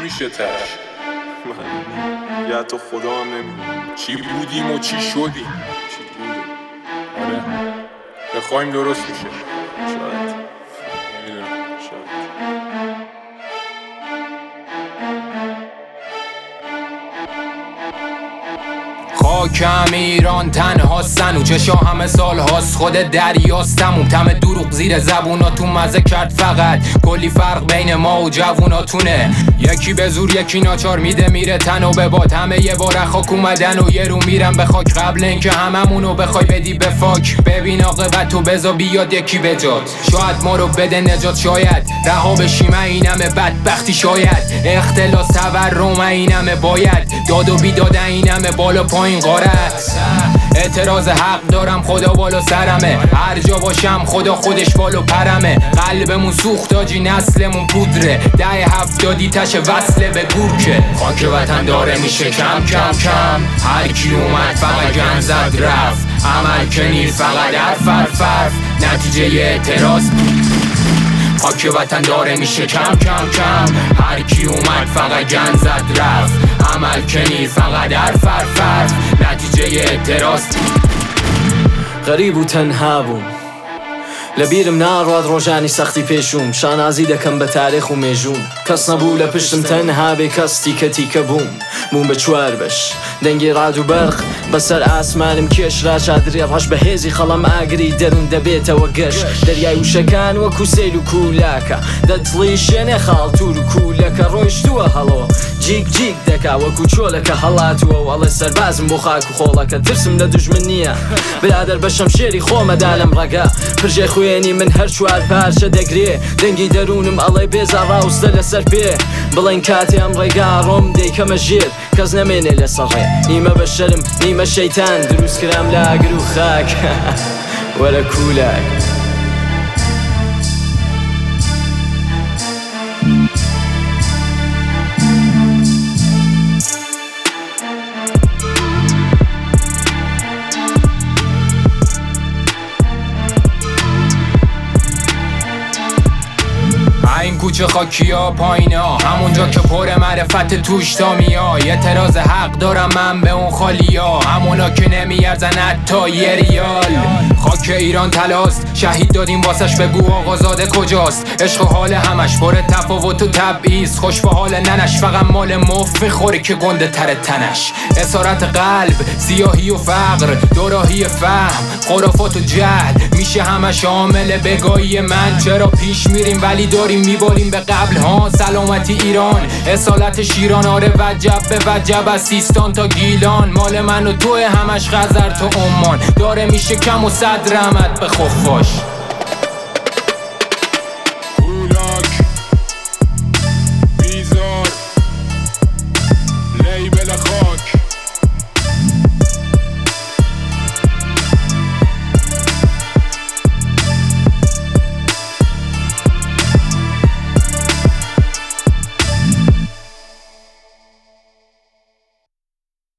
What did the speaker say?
میشه تش؟ من یه حتی خدا هم نمیدونم چی بودیم و چی شدیم؟ آره بخوایم درست میشه. شاید نمیدونم. شاید خاکم ایران تنها سنو چشا همه سال هاست خود دریاستمون تم دروغ زیر زبوناتون مزه کرد فقط کلی فرق بین ما و جووناتونه یکی به زور یکی ناچار میده میره تن و به باد همه یه بار خاک اومدن و یه رو میرن به خاک قبل اینکه هممونو بخوای بدی به فاک ببین عاقبت تو بزا بیاد یکی بجات شاید ما رو بده نجات شاید رها بشیم اینمه بدبختی شاید اختلاس تورم اینمه باید داد و بیداد اینمه بالا پایین غارت اعتراض حق دارم خدا بالا سرمه هر جا باشم خدا خودش بالو پرمه قلبمون سوخت آجی نسلمون پودره 10-70 تش وصله به گورکه خاک وطن داره میشه کم کم کم هر کی اومد فقط گن زد رفت عمل کنی فقط حرف نتیجه اعتراض خاک وطن داره میشه کم کم کم هر کی اومد فقط گن زد رفت عمل کنی فقط حرف نتیجه اعتراض غریب و تەنها بووم لەبیرم ناڕوات ڕۆژانی سەختی پێشوم شانازی دەکەم بە تاریخ و مێژوم کەس نەبوو لە پشتم تەنها بێ کەس تیکە بووم بووم بە چوار بەش دەنگی ڕاد و بەرق بەسەر ئاسمانم کێشرا چادرێ ڕەش بە هێزی خەڵەم ئاگری دەروون دەبێتەوە گەشت دەریای وشەکان وەکو سەیل و کولاکە دەتڵی شوێنێ خاڵتور و کوولەکە ڕۆیشتووە هەڵۆ جیک دەکا وەکو چۆلەکە هەڵاتووە وەڵێ سەربازم بۆ خاک و خۆڵەکە ترسم لە دوژمن نییە برادەر بە شەمشێری خۆمەدا لەم ڕەگە پرژێ خوێنی من هەر چوار پارچە دەگرێ دەنگی دەروونم ئەڵێ بێزا ڕاوستە لەسەر پێ بڵێن کاتێ ئەم ڕێگا ڕۆم دەیکەمە ژێر کەس نەمێنێ لەسەر ڕێ نیمە بە شەرم نیمە شەیتان دروست کرام لە ئاگر و خاک وەرە کولاک این کوچه خاکیا پایینا همونجا که پر معرفت توش تامیا اعتراض حق دارم من به اون خالیا همونا که نمیارزن حتی یه ریال خاک ایران تلاست شهید دادیم واسش بگو آقازاده کجاست عشق و حال همش پر تفاوت و تبعیض خوش به حال ننش فقط مال مفت میخوره که گنده تر تنش اسارت قلب سیاهی و فقر دوراهی فهم خرافات و جهل میشه همش عامل بگاهی من چرا پیش میریم ولی داریم میباریم به قبل ها سلامتی ایران اصالت شیران آره وجب به وجب از سیستان تا گیلان مال من و توه همش خزر تا عمان داره میشه کم و صد رحمت به خفاش